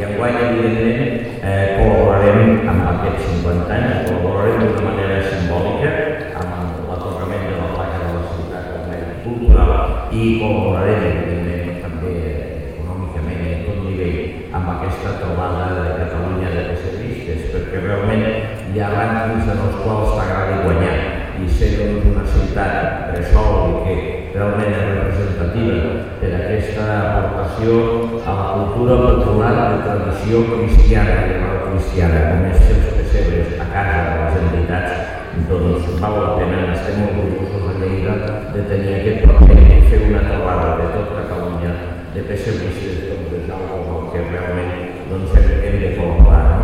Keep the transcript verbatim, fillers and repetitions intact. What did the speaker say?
I enguany, evidentment, col·laborarem amb aquests cinquanta anys, col·laborarem d'una manera simbòlica amb l'atorgament de la placa de la ciutat del mèrit cultural i col·laborarem, evidentment, també econòmicament i a tot nivell amb aquesta trobada de Catalunya de pessetistes, perquè realment hi ha rànquings en els quals t'agrada guanyar i ser doncs, una ciutat bressol i que realment és representativa per aquesta aportació a la cultura popular de tradició cristiana i cristiana, com és els pessebres a casa de les entitats, doncs val la pena, estem orgullosos a Lleida de tenir aquest paper i fer una trobada de tot Catalunya de pessebristes, doncs és una cosa que realment doncs, hem de col·laborar.